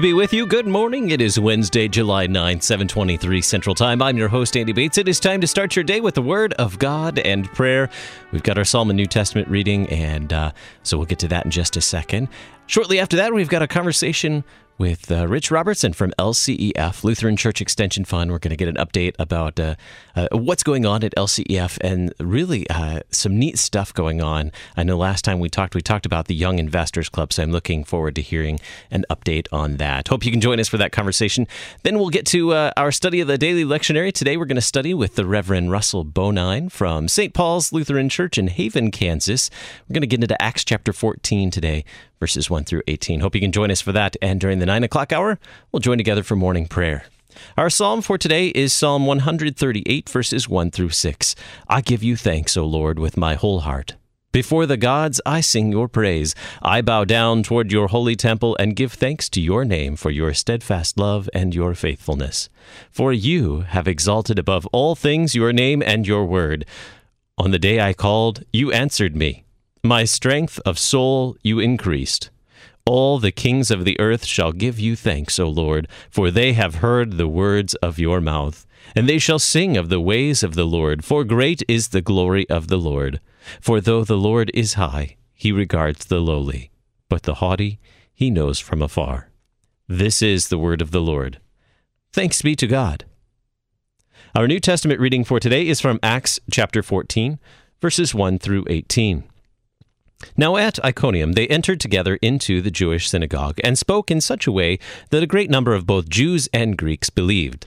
be with you. Good morning. It is Wednesday, July 9th, 7:23 Central Time. I'm your host, Andy Bates. It is time to start your day with the Word of God and prayer. We've got our Psalm and New Testament reading, and so we'll get to that in just a second. Shortly after that, we've got a conversation with Rich Robertson from LCEF, Lutheran Church Extension Fund. We're going to get an update about what's going on at LCEF and really some neat stuff going on. I know last time we talked about the Young Investors Club, so I'm looking forward to hearing an update on that. Hope you can join us for that conversation. Then we'll get to our study of the Daily Lectionary. Today we're going to study with the Reverend Russell Bonine from St. Paul's Lutheran Church in Haven, Kansas. We're going to get into Acts chapter 14 today, verses 1 through 18. Hope you can join us for that. And during the 9 o'clock hour, we'll join together for morning prayer. Our psalm for today is Psalm 138, verses 1 through 6. I give you thanks, O Lord, with my whole heart. Before the gods, I sing your praise. I bow down toward your holy temple and give thanks to your name for your steadfast love and your faithfulness. For you have exalted above all things your name and your word. On the day I called, you answered me. My strength of soul you increased. All the kings of the earth shall give you thanks, O Lord, for they have heard the words of your mouth. And they shall sing of the ways of the Lord, for great is the glory of the Lord. For though the Lord is high, he regards the lowly, but the haughty he knows from afar. This is the word of the Lord. Thanks be to God. Our New Testament reading for today is from Acts chapter 14, verses 1 through 18. Now at Iconium they entered together into the Jewish synagogue and spoke in such a way that a great number of both Jews and Greeks believed.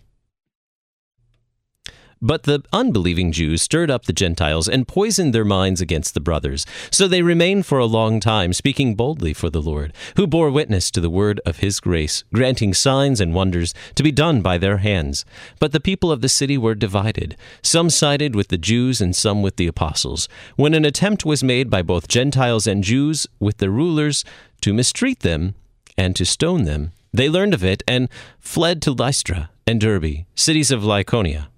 But the unbelieving Jews stirred up the Gentiles and poisoned their minds against the brothers. So they remained for a long time, speaking boldly for the Lord, who bore witness to the word of his grace, granting signs and wonders to be done by their hands. But the people of the city were divided. Some sided with the Jews and some with the apostles. When an attempt was made by both Gentiles and Jews with the rulers to mistreat them and to stone them, they learned of it and fled to Lystra and Derbe, cities of Lycaonia,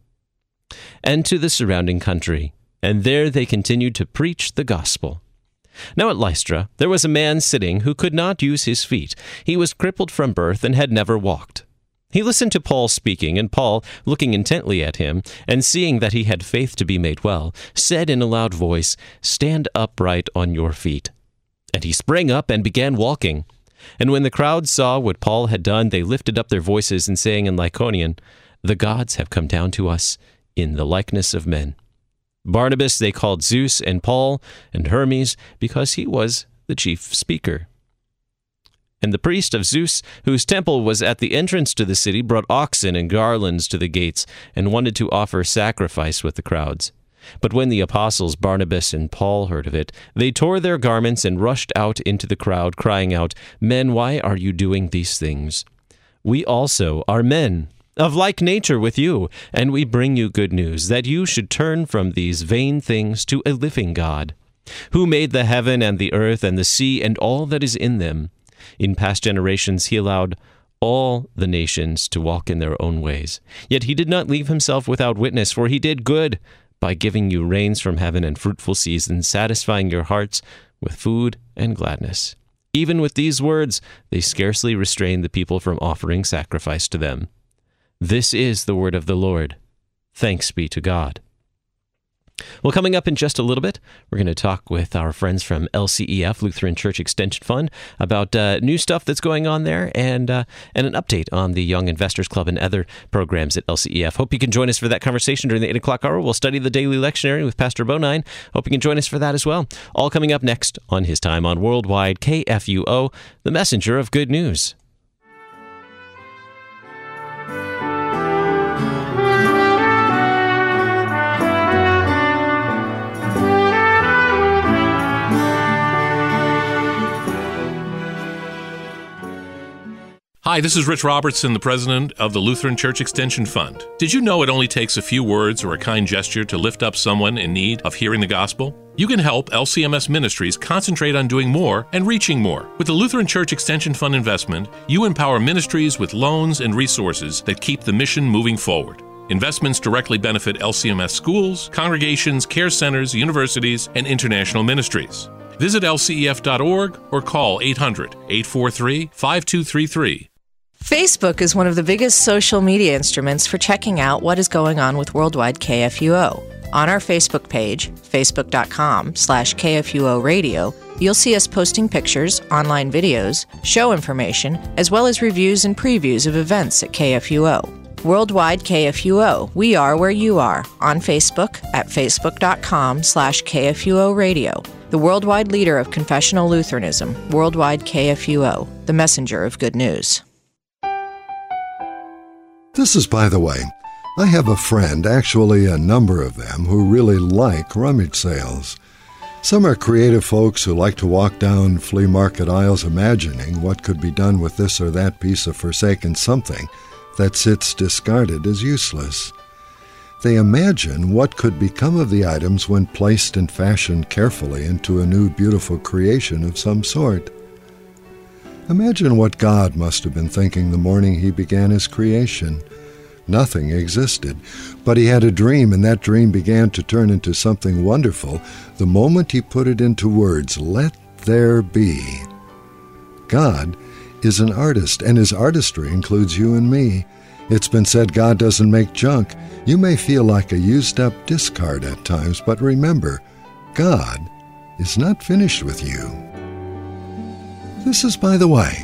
and to the surrounding country, and there they continued to preach the gospel. Now at Lystra there was a man sitting who could not use his feet. He was crippled from birth and had never walked. He listened to Paul speaking, and Paul, looking intently at him, and seeing that he had faith to be made well, said in a loud voice, "Stand upright on your feet." And he sprang up and began walking. And when the crowd saw what Paul had done, they lifted up their voices and saying in Lycaonian, "The gods have come down to us in the likeness of men." Barnabas they called Zeus, and Paul and Hermes, because he was the chief speaker. And the priest of Zeus, whose temple was at the entrance to the city, brought oxen and garlands to the gates, and wanted to offer sacrifice with the crowds. But when the apostles Barnabas and Paul heard of it, they tore their garments and rushed out into the crowd, crying out, "Men, why are you doing these things? We also are men of like nature with you, and we bring you good news, that you should turn from these vain things to a living God, who made the heaven and the earth and the sea and all that is in them. In past generations he allowed all the nations to walk in their own ways. Yet he did not leave himself without witness, for he did good by giving you rains from heaven and fruitful seasons, satisfying your hearts with food and gladness." Even with these words, they scarcely restrained the people from offering sacrifice to them. This is the word of the Lord. Thanks be to God. Well, coming up in just a little bit, we're going to talk with our friends from LCEF, Lutheran Church Extension Fund, about new stuff that's going on there and an update on the Young Investors Club and other programs at LCEF. Hope you can join us for that conversation during the 8 o'clock hour. We'll study the Daily Lectionary with Pastor Bonine. Hope you can join us for that as well. All coming up next on his time on Worldwide KFUO, the messenger of good news. Hi, this is Rich Robertson, the president of the Lutheran Church Extension Fund. Did you know it only takes a few words or a kind gesture to lift up someone in need of hearing the gospel? You can help LCMS Ministries concentrate on doing more and reaching more. With the Lutheran Church Extension Fund investment, you empower ministries with loans and resources that keep the mission moving forward. Investments directly benefit LCMS schools, congregations, care centers, universities, and international ministries. Visit lcef.org or call 800-843-5233. Facebook is one of the biggest social media instruments for checking out what is going on with Worldwide KFUO. On our Facebook page, facebook.com/KFUO Radio, you'll see us posting pictures, online videos, show information, as well as reviews and previews of events at KFUO. Worldwide KFUO, we are where you are, on Facebook at facebook.com/KFUO Radio. The worldwide leader of confessional Lutheranism, Worldwide KFUO, the messenger of good news. This is By the Way. I have a friend, actually a number of them, who really like rummage sales. Some are creative folks who like to walk down flea market aisles imagining what could be done with this or that piece of forsaken something that sits discarded as useless. They imagine what could become of the items when placed and fashioned carefully into a new beautiful creation of some sort. Imagine what God must have been thinking the morning he began his creation. Nothing existed, but he had a dream, and that dream began to turn into something wonderful the moment he put it into words, "Let there be." God is an artist, and his artistry includes you and me. It's been said God doesn't make junk. You may feel like a used-up discard at times, but remember, God is not finished with you. This is By the Way.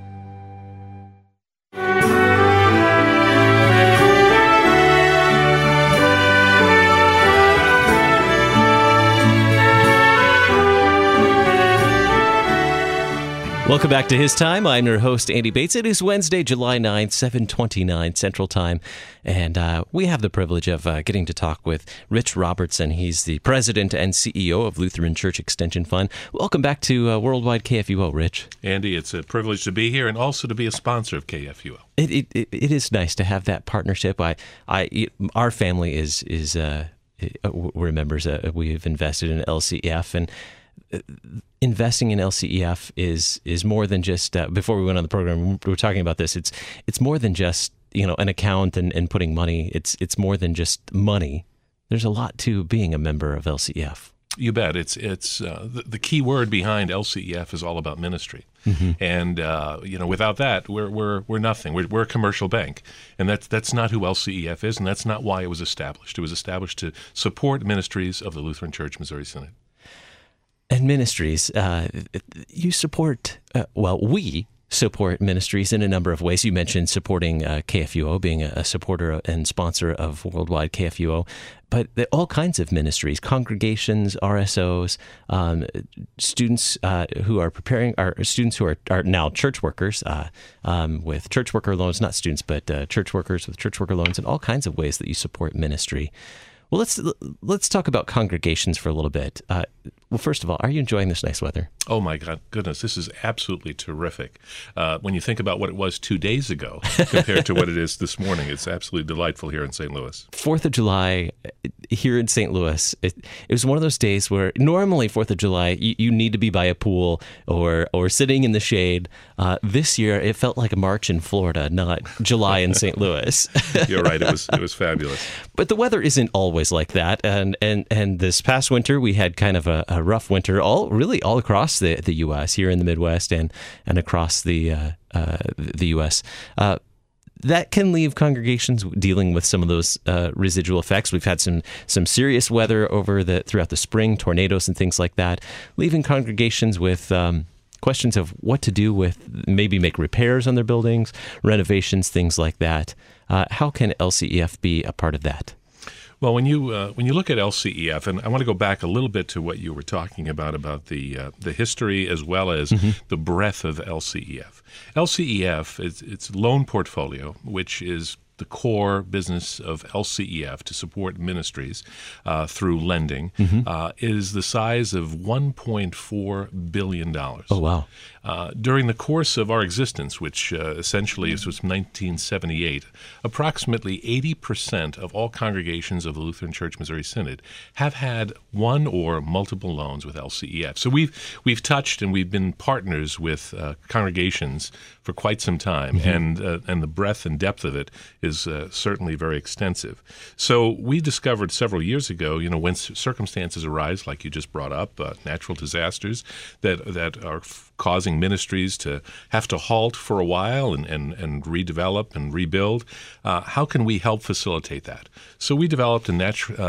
Welcome back to His Time. I'm your host, Andy Bates. It is Wednesday, July 9th, 7:29 Central Time, and we have the privilege of getting to talk with Rich Robertson. He's the president and CEO of Lutheran Church Extension Fund. Welcome back to Worldwide KFUO, Rich. Andy, it's a privilege to be here and also to be a sponsor of KFUO. It is nice to have that partnership. Our family is we're members. We've invested in LCEF, and investing in LCEF is more than just, before we went on the program, we were talking about this, it's more than just, an account and putting money. It's more than just money. There's a lot to being a member of LCEF. You bet. It's the key word behind LCEF is all about ministry. Mm-hmm. And without that, we're nothing. We're a commercial bank, and that's not who LCEF is, and that's not why it was established. It was established to support ministries of the Lutheran Church Missouri Synod. And ministries, you support, we support ministries in a number of ways. You mentioned supporting KFUO, being a supporter and sponsor of Worldwide KFUO, but all kinds of ministries, congregations, RSOs, students who are preparing, students who are now church workers with church worker loans, not students, but church workers with church worker loans, and all kinds of ways that you support ministry. Well, let's talk about congregations for a little bit. Well, first of all, are you enjoying this nice weather? Oh, my goodness. This is absolutely terrific. When you think about what it was 2 days ago compared to what it is this morning, it's absolutely delightful here in St. Louis. 4th of July here in St. Louis, it was one of those days where normally 4th of July, you need to be by a pool or sitting in the shade. This year, it felt like a march in Florida, not July in St. Louis. You're right. It was fabulous. But the weather isn't always like that. And this past winter, we had kind of a rough winter all across the U.S., here in the Midwest and across the U.S. That can leave congregations dealing with some of those residual effects. We've had some serious weather throughout the spring, tornadoes and things like that, leaving congregations with questions of what to do with, maybe make repairs on their buildings, renovations, things like that. How can LCEF be a part of that? Well, when you look at LCEF, and I want to go back a little bit to what you were talking about the history as well as the breadth of LCEF. LCEF is its loan portfolio, which is the core business of LCEF to support ministries through lending, is the size of $1.4 billion. Oh, wow. During the course of our existence, which essentially was 1978, approximately 80% of all congregations of the Lutheran Church Missouri Synod have had one or multiple loans with LCEF. So we've touched and we've been partners with congregations for quite some time, and the breadth and depth of it is certainly very extensive. So we discovered several years ago, when circumstances arise, like you just brought up, natural disasters that are causing ministries to have to halt for a while and redevelop and rebuild. How can we help facilitate that? So we developed a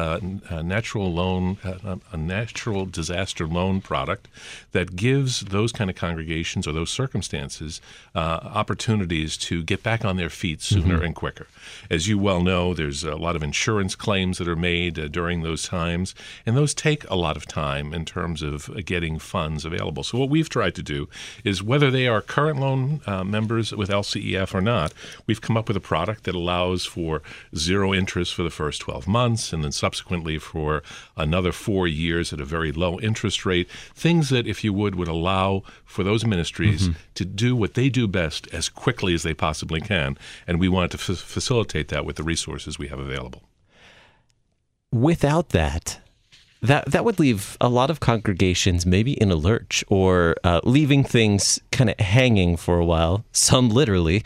natural disaster loan product that gives those kind of congregations or those circumstances opportunities to get back on their feet sooner and quicker. As you well know, there's a lot of insurance claims that are made during those times, and those take a lot of time in terms of getting funds available. So what we've tried to do is, whether they are current loan members with LCEF or not, we've come up with a product that allows for zero interest for the first 12 months and then subsequently for another 4 years at a very low interest rate, things that, if you would allow for those ministries to do what they do best as quickly as they possibly can. And we wanted to facilitate that with the resources we have available. Without that would leave a lot of congregations maybe in a lurch, or leaving things kind of hanging for a while, some literally,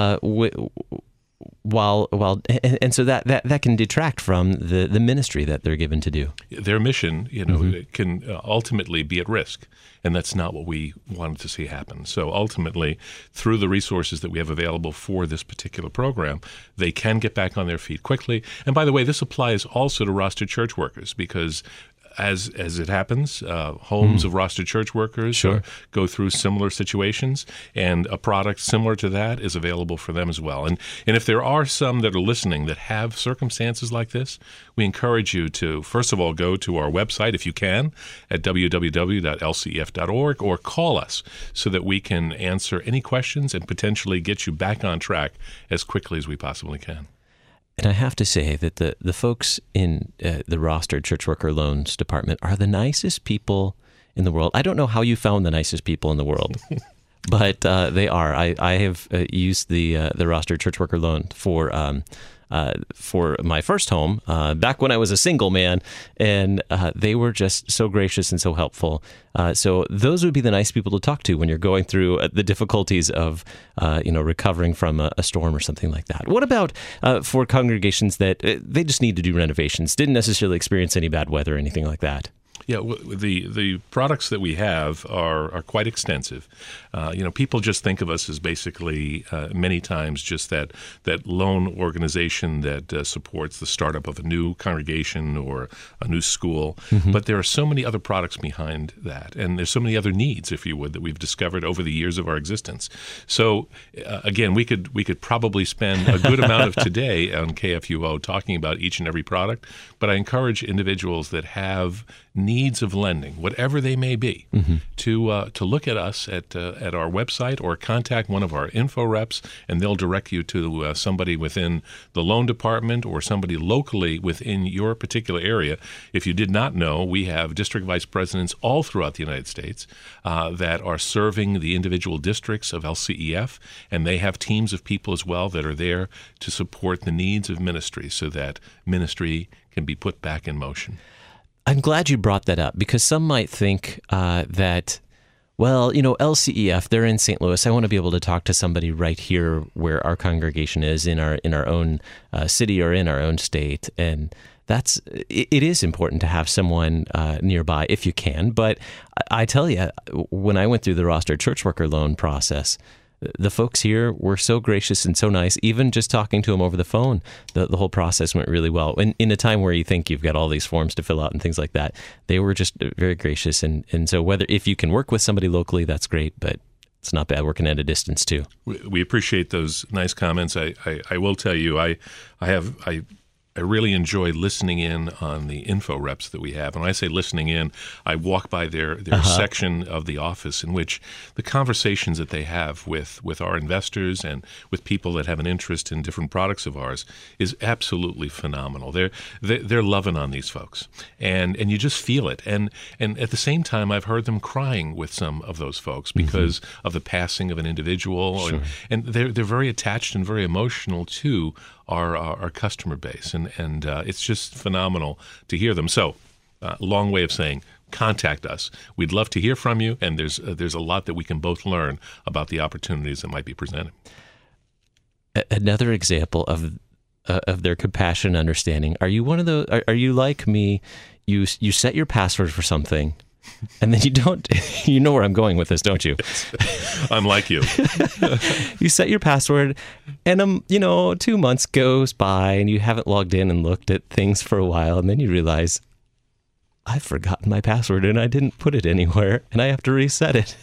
and so that can detract from the ministry that they're given to do. Their mission, can ultimately be at risk, and that's not what we wanted to see happen. So ultimately, through the resources that we have available for this particular program, they can get back on their feet quickly. And by the way, this applies also to rostered church workers, because as it happens, homes of rostered church workers go through similar situations, and a product similar to that is available for them as well. And if there are some that are listening that have circumstances like this, we encourage you to, first of all, go to our website, if you can, at www.lcef.org, or call us so that we can answer any questions and potentially get you back on track as quickly as we possibly can. And I have to say that the folks in the rostered church worker loans department are the nicest people in the world. I don't know how you found the nicest people in the world, but they are. I have used the rostered church worker loan for my first home back when I was a single man, and they were just so gracious and so helpful. So those would be the nice people to talk to when you're going through the difficulties of recovering from a storm or something like that. What about for congregations that they just need to do renovations, didn't necessarily experience any bad weather or anything like that? Yeah, the products that we have are quite extensive. People just think of us as basically many times just that loan organization that supports the startup of a new congregation or a new school. But there are so many other products behind that, and there's so many other needs, if you would, that we've discovered over the years of our existence. So again, we could probably spend a good amount of today on KFUO talking about each and every product. But I encourage individuals that have needs of lending, whatever they may be, to look at us at our website, or contact one of our info reps, and they'll direct you to somebody within the loan department or somebody locally within your particular area. If you did not know, we have district vice presidents all throughout the United States that are serving the individual districts of LCEF, and they have teams of people as well that are there to support the needs of ministry so that ministry can be put back in motion. I'm glad you brought that up, because some might think that, LCEF, they're in St. Louis. I want to be able to talk to somebody right here where our congregation is, in our own city or in our own state. And it is important to have someone nearby if you can. But I tell you, when I went through the rostered church worker loan process, the folks here were so gracious and so nice. Even just talking to them over the phone, the whole process went really well. And in a time where you think you've got all these forms to fill out and things like that, they were just very gracious. And so if you can work with somebody locally, that's great, but it's not bad working at a distance too. We appreciate those nice comments. I will tell you, I really enjoy listening in on the info reps that we have. And when I say listening in, I walk by their section of the office in which the conversations that they have with our investors and with people that have an interest in different products of ours is absolutely phenomenal. They're loving on these folks, and you just feel it. And at the same time, I've heard them crying with some of those folks because of the passing of an individual, Sure. and they're very attached and very emotional to our customer base, and it's just phenomenal to hear them. So, long way of saying, contact us. We'd love to hear from you, and there's a lot that we can both learn about the opportunities that might be presented. Another example of their compassion and understanding. Are you one of those? Are you like me? You set your password for something, And then you don't, you know where I'm going with this, don't you? I'm like you. You set your password and, 2 months goes by and you haven't logged in and looked at things for a while. And then you realize, I've forgotten my password and I didn't put it anywhere and I have to reset it.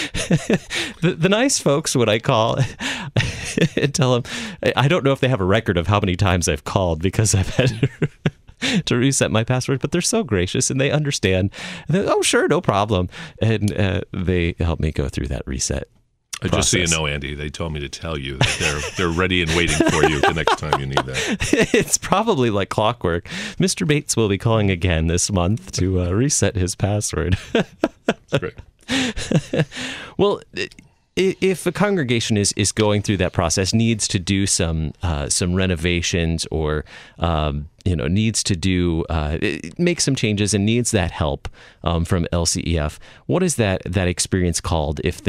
The nice folks, what I call, and tell them, I don't know if they have a record of how many times I've called because I've had to reset my password, but they're so gracious and they understand. And oh, sure, no problem. And they help me go through that reset process. Just so you know, Andy, they told me to tell you that they're ready and waiting for you the next time you need that. It's probably like clockwork. Mr. Bates will be calling again this month to reset his password. That's great. Well, if a congregation is going through that process, needs to do some renovations or needs to do make some changes and needs that help from LCEF, what is that experience called if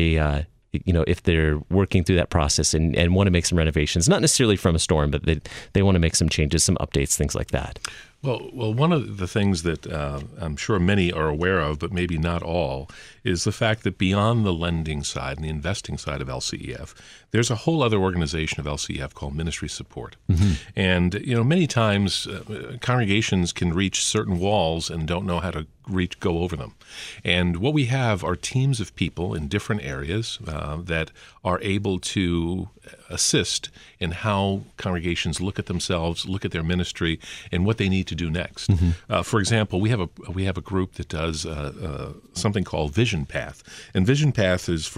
if they're working through that process and want to make some renovations, not necessarily from a storm, but they want to make some changes, some updates, things like that? Well, one of the things that I'm sure many are aware of, but maybe not all, is the fact that beyond the lending side and the investing side of LCEF, there's a whole other organization of LCEF called Ministry Support. Mm-hmm. And, many times congregations can reach certain walls and don't know how to go over them. And what we have are teams of people in different areas that are able to assist in how congregations look at themselves, look at their ministry, and what they need to do next. Mm-hmm. For example, we have a group that does something called Vision Path, and Vision Path is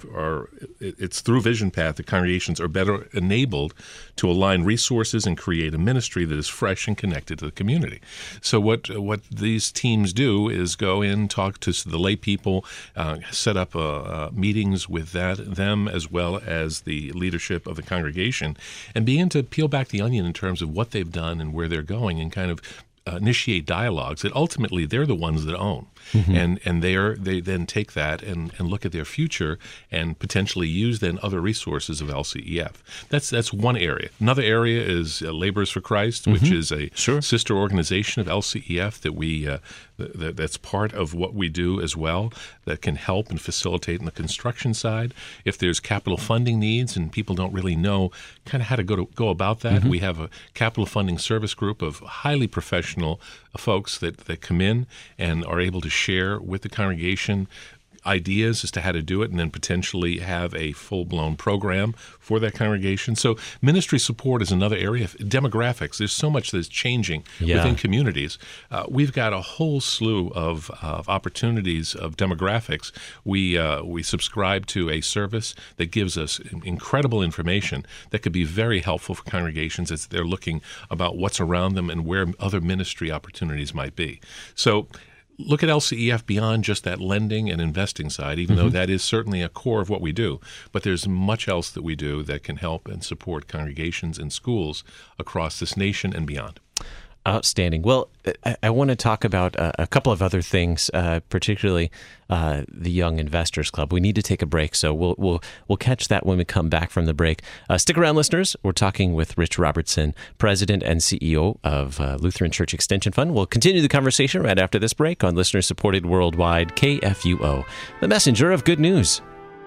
it's through Vision Path that congregations are better enabled to align resources and create a ministry that is fresh and connected to the community. So what these teams do is go in, talk to the lay people, set up meetings with them as well as the leadership of the congregation, and begin to peel back the onion in terms of what they've done and where they're going, and kind of initiate dialogues that ultimately they're the ones that own. Mm-hmm. And they then take that and look at their future and potentially use then other resources of LCEF. That's one area. Another area is Laborers for Christ, mm-hmm. which is a sister organization of LCEF that we that's part of what we do as well, that can help and facilitate in the construction side. If there's capital funding needs and people don't really know kind of how to go about that, mm-hmm. we have a capital funding service group of highly professional folks that come in and are able to share with the congregation ideas as to how to do it, and then potentially have a full-blown program for that congregation. So ministry support is another area. Demographics, there's so much that's changing within communities. We've got a whole slew of opportunities of demographics. We subscribe to a service that gives us incredible information that could be very helpful for congregations as they're looking about what's around them and where other ministry opportunities might be. So look at LCEF beyond just that lending and investing side, even mm-hmm. though that is certainly a core of what we do. But there's much else that we do that can help and support congregations and schools across this nation and beyond. Outstanding. Well, I want to talk about a couple of other things, particularly the Young Investors Club. We need to take a break, so we'll catch that when we come back from the break. Stick around, listeners. We're talking with Rich Robertson, President and CEO of Lutheran Church Extension Fund. We'll continue the conversation right after this break on listener-supported worldwide KFUO, the messenger of good news.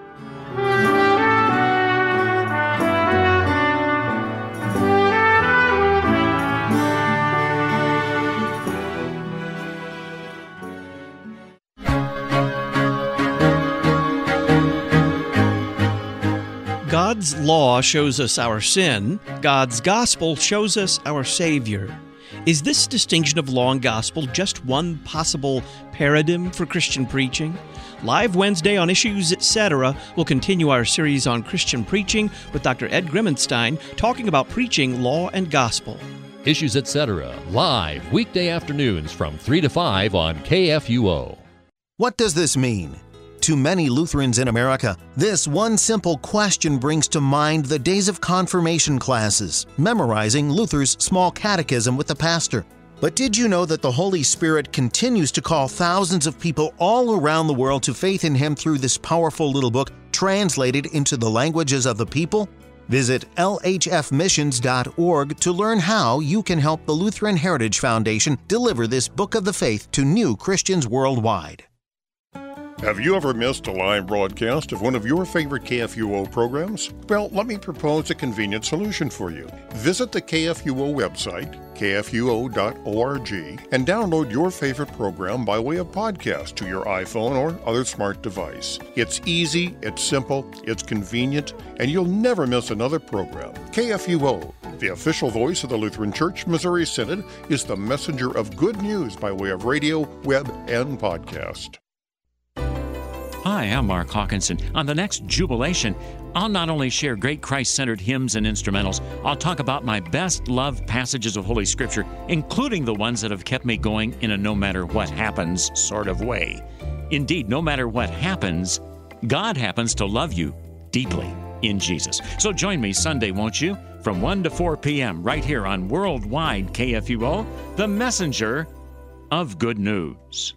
God's law shows us our sin. God's gospel shows us our Savior. Is this distinction of law and gospel just one possible paradigm for Christian preaching? Live Wednesday on Issues, Etc. We'll continue our series on Christian preaching with Dr. Ed Grimmenstein talking about preaching law and gospel. Issues, Etc. live weekday afternoons from 3 to 5 on KFUO. What does this mean? To many Lutherans in America, this one simple question brings to mind the days of confirmation classes, memorizing Luther's small catechism with the pastor. But did you know that the Holy Spirit continues to call thousands of people all around the world to faith in Him through this powerful little book translated into the languages of the people? Visit lhfmissions.org to learn how you can help the Lutheran Heritage Foundation deliver this book of the faith to new Christians worldwide. Have you ever missed a live broadcast of one of your favorite KFUO programs? Well, let me propose a convenient solution for you. Visit the KFUO website, kfuo.org, and download your favorite program by way of podcast to your iPhone or other smart device. It's easy, it's simple, it's convenient, and you'll never miss another program. KFUO, the official voice of the Lutheran Church Missouri Synod, is the messenger of good news by way of radio, web, and podcast. Hi, I'm Mark Hawkinson. On the next Jubilation, I'll not only share great Christ-centered hymns and instrumentals, I'll talk about my best loved passages of Holy Scripture, including the ones that have kept me going in a no-matter-what-happens sort of way. Indeed, no matter what happens, God happens to love you deeply in Jesus. So join me Sunday, won't you? From 1 to 4 p.m. right here on Worldwide KFUO, the messenger of good news.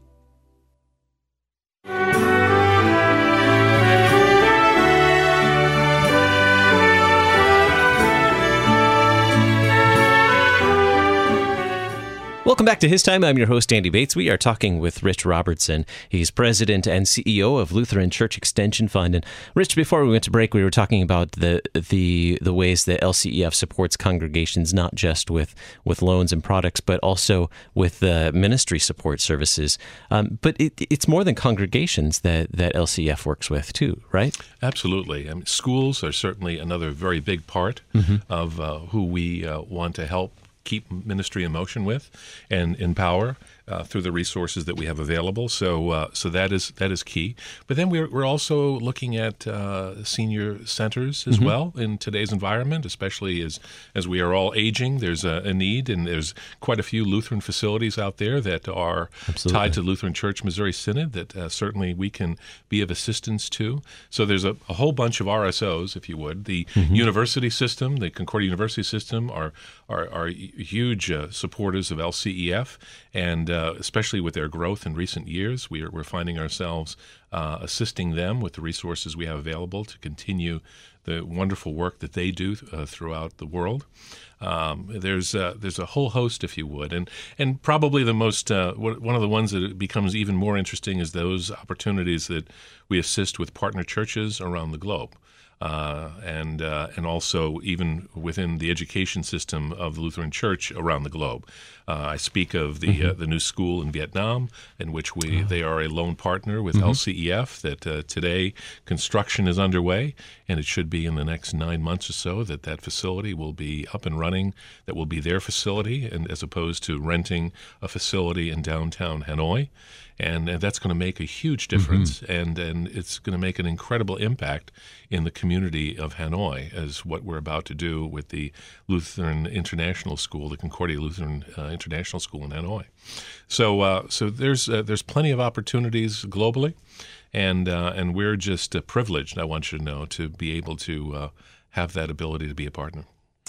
Welcome back to His Time. I'm your host, Andy Bates. We are talking with Rich Robertson. He's president and CEO of Lutheran Church Extension Fund. And Rich, before we went to break, we were talking about the ways that LCEF supports congregations, not just with loans and products, but also with ministry support services. But it's more than congregations that LCEF works with too, right? Absolutely. I mean, schools are certainly another very big part of who we want to help keep ministry in motion with and empower through the resources that we have available. So that is key. But then we're also looking at senior centers as well in today's environment, especially as we are all aging. There's a need, and there's quite a few Lutheran facilities out there that are tied to Lutheran Church Missouri Synod that certainly we can be of assistance to. So there's a whole bunch of RSOs, if you would. The university system, the Concordia University system, are huge supporters of LCEF, and especially with their growth in recent years, we're finding ourselves assisting them with the resources we have available to continue the wonderful work that they do throughout the world. There's a whole host, if you would, and probably the most one of the ones that becomes even more interesting is those opportunities that we assist with partner churches around the globe. And also even within the education system of the Lutheran Church around the globe. I speak of the new school in Vietnam, in which they are a loan partner with LCEF. That today construction is underway, and it should be in the next 9 months or so that facility will be up and running. That will be their facility, and as opposed to renting a facility in downtown Hanoi. And that's going to make a huge difference, and it's going to make an incredible impact in the community of Hanoi, as what we're about to do with the Lutheran International School, the Concordia Lutheran International School in Hanoi. So there's plenty of opportunities globally, and we're just privileged, I want you to know, to be able to have that ability to be a partner.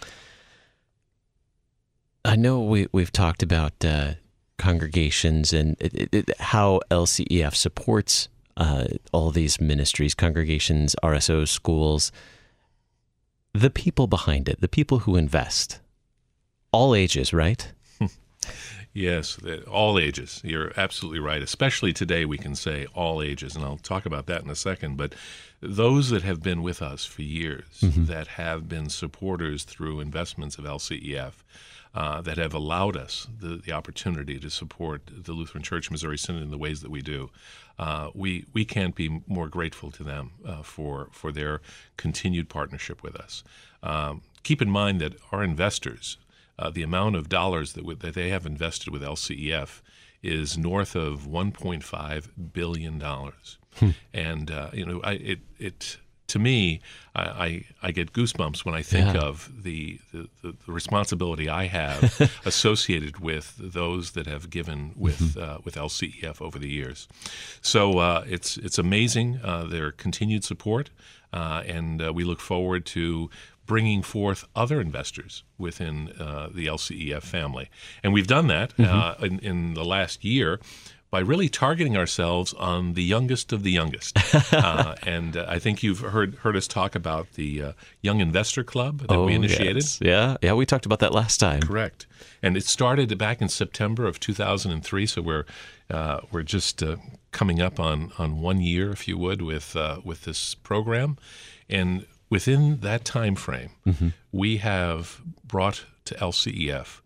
I know we've talked about congregations and how LCEF supports all these ministries, congregations, RSOs, schools. The people behind it, the people who invest, all ages, right? Yes, all ages. You're absolutely right. Especially today, we can say all ages, and I'll talk about that in a second. But those that have been with us for years, that have been supporters through investments of LCEF, that have allowed us the opportunity to support the Lutheran Church Missouri Synod in the ways that we do. We can't be more grateful to them for their continued partnership with us. Keep in mind that our investors, the amount of dollars that they have invested with LCEF is north of $1.5 billion. And to me, I get goosebumps when I think of the responsibility I have associated with those that have given with LCEF over the years. So it's amazing, their continued support, and we look forward to bringing forth other investors within the LCEF family. And we've done that in the last year. by really targeting ourselves on the youngest of the youngest. And I think you've heard us talk about the Young Investor Club that we initiated. Yes. Yeah, we talked about that last time. Correct. And it started back in September of 2003, so we're just coming up on 1 year, if you would, with this program. And within that time frame, we have brought to LCEF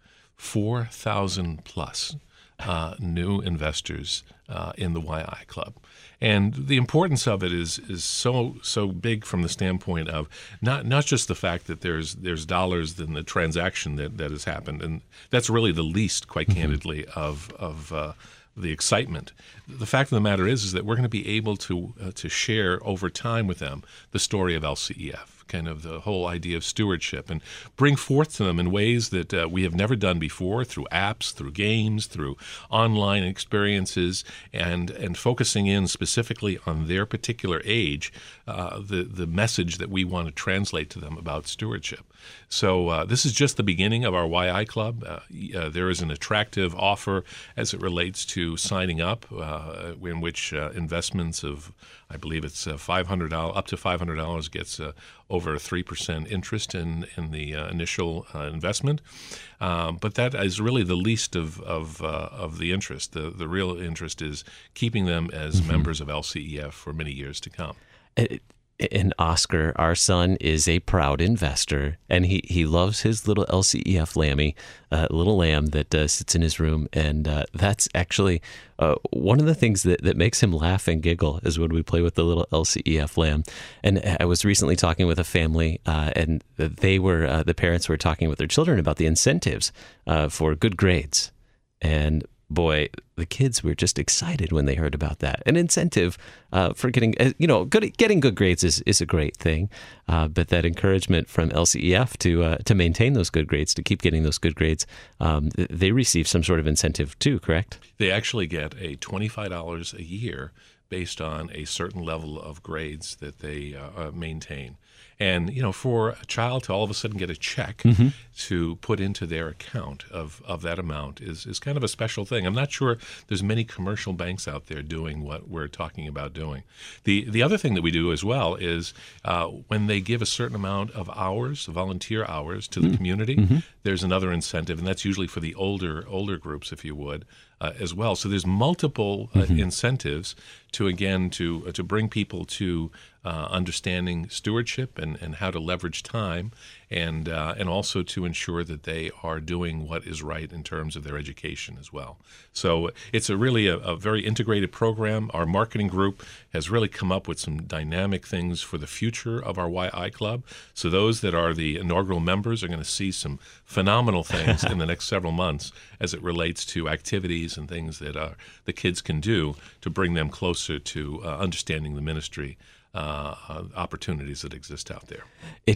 4,000 plus new investors in the YI Club. And the importance of it is so big from the standpoint of not just the fact that there's dollars in the transaction that has happened, and that's really the least, quite candidly, of the excitement. The fact of the matter is that we're going to be able to share over time with them the story of LCEF, kind of the whole idea of stewardship, and bring forth to them in ways that we have never done before, through apps, through games, through online experiences, and focusing in specifically on their particular age, the message that we want to translate to them about stewardship. So this is just the beginning of our YI Club. There is an attractive offer as it relates to signing up, in which investments of, I believe it's $500, up to $500 gets over 3% interest in the initial investment. But that is really the least of the interest. The real interest is keeping them as members of LCEF for many years to come. And Oscar, our son, is a proud investor, and he loves his little LCEF lammy, little lamb that sits in his room. And that's actually one of the things that makes him laugh and giggle is when we play with the little LCEF lamb. And I was recently talking with a family, and the parents were talking with their children about the incentives for good grades. And boy, the kids were just excited when they heard about that. An incentive for getting good grades is a great thing, but that encouragement from LCEF to maintain those good grades, to keep getting those good grades, they receive some sort of incentive too, correct? They actually get a $25 a year based on a certain level of grades that they maintain. And, for a child to all of a sudden get a check to put into their account of that amount is kind of a special thing. I'm not sure there's many commercial banks out there doing what we're talking about doing. The other thing that we do as well is when they give a certain amount of hours, volunteer hours to the community, there's another incentive, and that's usually for the older groups, if you would, as well. So there's multiple incentives to bring people to understanding stewardship and how to leverage time, and also to ensure that they are doing what is right in terms of their education as well. So it's really a very integrated program. Our marketing group has really come up with some dynamic things for the future of our YI Club. So those that are the inaugural members are going to see some phenomenal things in the next several months as it relates to activities and things that the kids can do to bring them closer to understanding the ministry opportunities that exist out there.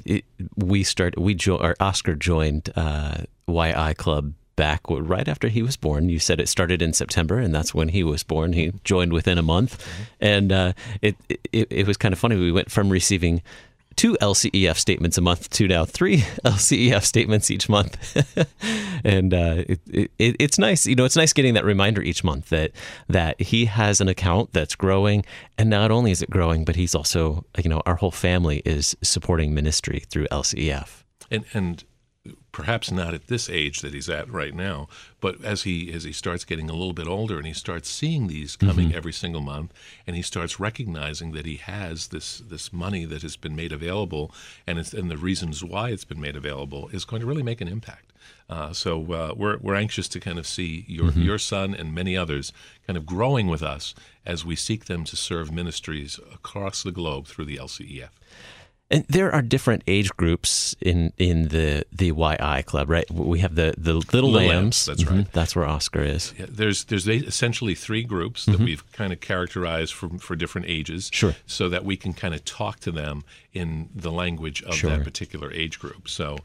Oscar joined YI Club back right after he was born. You said it started in September, and that's when he was born. He joined within a month, and it was kind of funny. We went from receiving 2 LCEF statements a month to now 3 LCEF statements each month. And it's nice. It's nice getting that reminder each month that he has an account that's growing. And not only is it growing, but he's also, our whole family is supporting ministry through LCEF. And perhaps not at this age that he's at right now, but as he starts getting a little bit older and he starts seeing these coming every single month, and he starts recognizing that he has this money that has been made available, and the reasons why it's been made available is going to really make an impact. So we're anxious to kind of see your son and many others kind of growing with us as we seek them to serve ministries across the globe through the LCEF. And there are different age groups in the YI Club, right? We have the little lambs. That's right. That's where Oscar is. Yeah, there's essentially 3 groups that we've kind of characterized for different ages, sure, so that we can kind of talk to them in the language of that particular age group. So,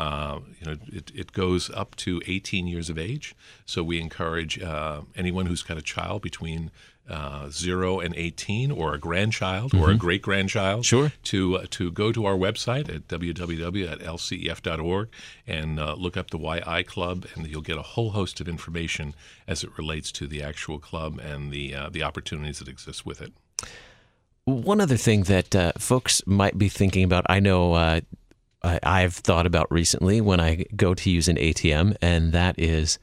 it goes up to 18 years of age. So we encourage anyone who's got a child between 0 and 18, or a grandchild or a great-grandchild, to go to our website at www.lcef.org and look up the YI Club, and you'll get a whole host of information as it relates to the actual club and the opportunities that exist with it. One other thing that folks might be thinking about, I know I've thought about recently when I go to use an ATM, and that is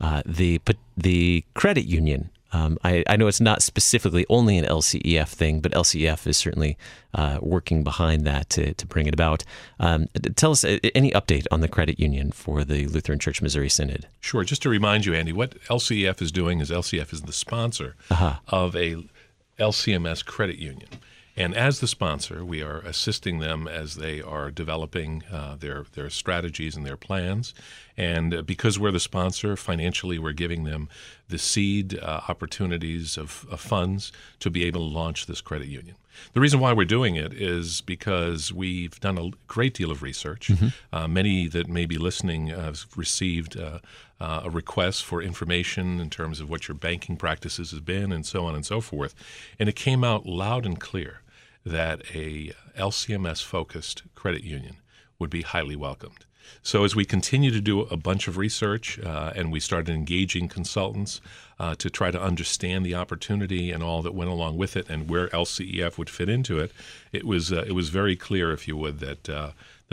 the credit union. I know it's not specifically only an LCEF thing, but LCEF is certainly working behind that to bring it about. Tell us any update on the credit union for the Lutheran Church Missouri Synod. Sure. Just to remind you, Andy, what LCEF is doing is LCEF is the sponsor of a LCMS credit union. And as the sponsor, we are assisting them as they are developing their strategies and their plans. And because we're the sponsor, financially we're giving them the seed opportunities of funds to be able to launch this credit union. The reason why we're doing it is because we've done a great deal of research. Many that may be listening have received a request for information in terms of what your banking practices have been and so on and so forth. And it came out loud and clear that a LCMS-focused credit union would be highly welcomed. So as we continue to do a bunch of research and we started engaging consultants to try to understand the opportunity and all that went along with it and where LCEF would fit into it, it was very clear, if you would, that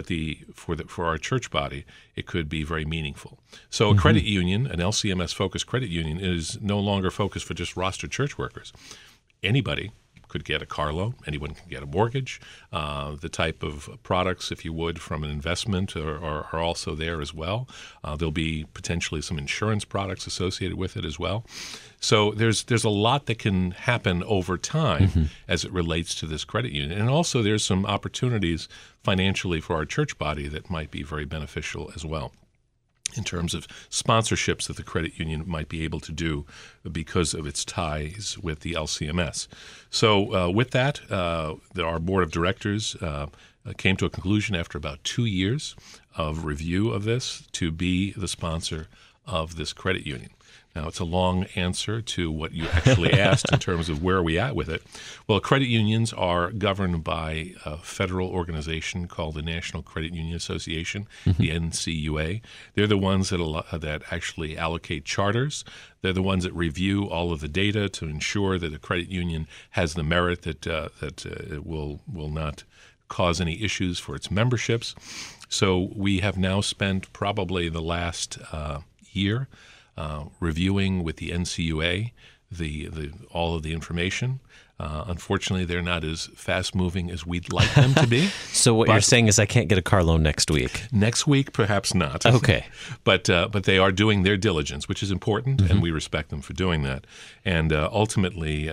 for our church body, it could be very meaningful. So a credit union, an LCMS-focused credit union, is no longer focused for just rostered church workers. Anybody could get a car loan. Anyone can get a mortgage. The type of products, if you would, from an investment are also there as well. There'll be potentially some insurance products associated with it as well. So there's a lot that can happen over time as it relates to this credit union. And also there's some opportunities financially for our church body that might be very beneficial as well, in terms of sponsorships that the credit union might be able to do because of its ties with the LCMS. So with that, our board of directors came to a conclusion after about 2 years of review of this to be the sponsor of this credit union. Now, it's a long answer to what you actually asked in terms of where are we at with it. Well, credit unions are governed by a federal organization called the National Credit Union Association, the NCUA. They're the ones that actually allocate charters. They're the ones that review all of the data to ensure that a credit union has the merit that it will not cause any issues for its memberships. So we have now spent probably the last year reviewing with the NCUA all of the information. Unfortunately, they're not as fast-moving as we'd like them to be. So what you're saying is I can't get a car loan next week? Next week, perhaps not. Okay. But they are doing their diligence, which is important, and we respect them for doing that. And ultimately,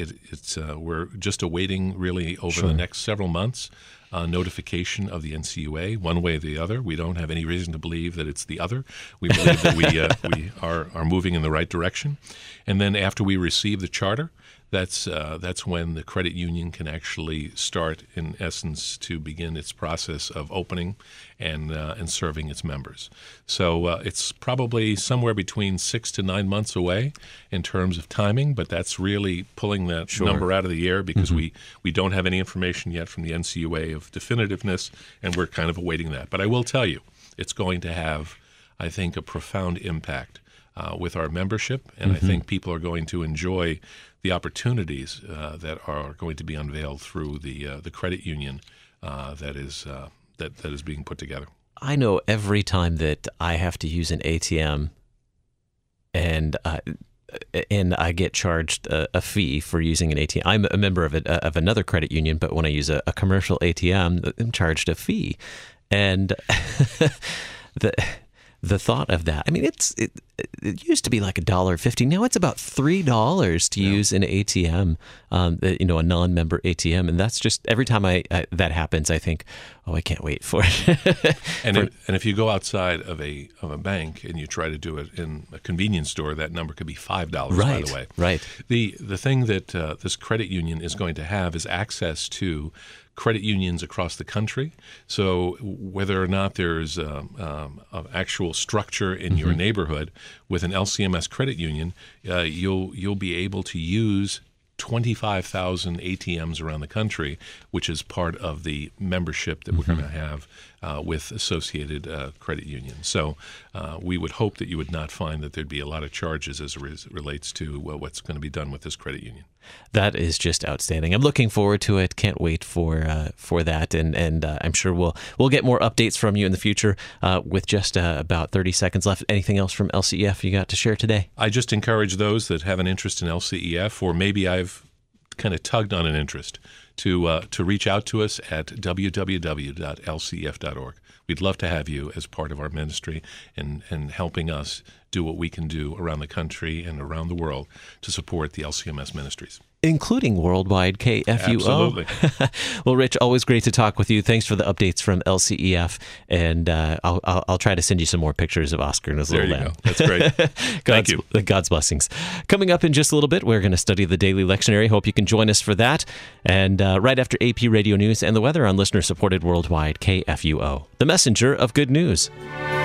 we're just awaiting, really, over the next several months, notification of the NCUA, one way or the other. We don't have any reason to believe that it's the other. We believe that we are moving in the right direction. And then after we receive the charter, that's when the credit union can actually start, in essence, to begin its process of opening and serving its members. So it's probably somewhere between 6 to 9 months away in terms of timing, but that's really pulling that number out of the air because we don't have any information yet from the NCUA of definitiveness, and we're kind of awaiting that. But I will tell you, it's going to have, I think, a profound impact with our membership, and I think people are going to enjoy the opportunities that are going to be unveiled through the credit union that is being put together. I know every time that I have to use an ATM and I get charged a fee for using an ATM. I'm a member of another credit union, but when I use a commercial ATM, I'm charged a fee. And the thought of that, I mean, it used to be like $1.50. Now it's about $3 to use an ATM, a non-member ATM, and that's just every time that happens, I think, oh, I can't wait for it. And if you go outside of a bank and you try to do it in a convenience store, that number could be $5. By the way, right. The thing that this credit union is going to have is access to credit unions across the country. So whether or not there's an actual structure in your neighborhood with an LCMS credit union, you'll be able to use 25,000 ATMs around the country, which is part of the membership that we're going to have with associated credit unions. So we would hope that you would not find that there'd be a lot of charges as it relates to what's going to be done with this credit union. That is just outstanding. I'm looking forward to it. Can't wait for that, and I'm sure we'll get more updates from you in the future. With just about 30 seconds left, anything else from LCEF you got to share today? I just encourage those that have an interest in LCEF, or maybe I've kind of tugged on an interest, to reach out to us at www.lcef.org. We'd love to have you as part of our ministry and helping us do what we can do around the country and around the world to support the LCMS ministries, including worldwide KFUO. Absolutely. Well, Rich, always great to talk with you. Thanks for the updates from LCEF, and I'll try to send you some more pictures of Oscar and his little lamb. That's great. Thank you. God's blessings. Coming up in just a little bit, we're going to study the daily lectionary. Hope you can join us for that. And right after AP Radio News and the weather on listener-supported worldwide KFUO, the messenger of good news.